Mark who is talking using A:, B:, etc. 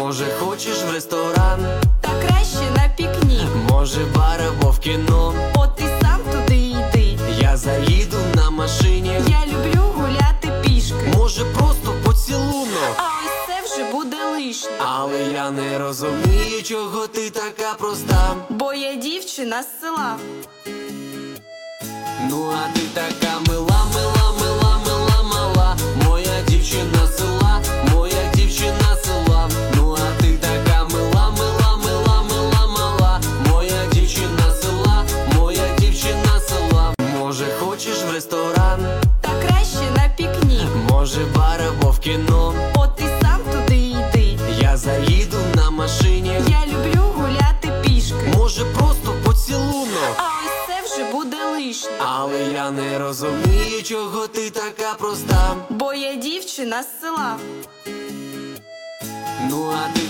A: Може, хочеш в ресторан?
B: Та краще на пікнік.
A: Може, бар або в кіно?
B: От ти сам туди йди.
A: Я заїду на машині.
B: Я люблю гуляти пішки.
A: Може, просто поцілунок?
B: А ось це вже буде лишнє.
A: Але я не розумію, чого ти така проста.
B: Бо я дівчина з села.
A: Ну а ти така мила, мила, мила, мила, мала. Моя дівчина з села, моя дівчина з села. Ну а ти така мила, мила, мила, мила, мала. Моя дівчина з села, моя дівчина з села. Може, хочеш в ресторан?
B: Та краще на пікнік.
A: Може, бар або в кіно?
B: От ти сам туди йди.
A: Я заїду на машині.
B: Я люблю гуляти пішки.
A: Може, просто поцілунок?
B: А ось це вже буде лишнє.
A: Але я не розумію, чого ти така проста.
B: Бо я дівчина з села.
A: Ну а ти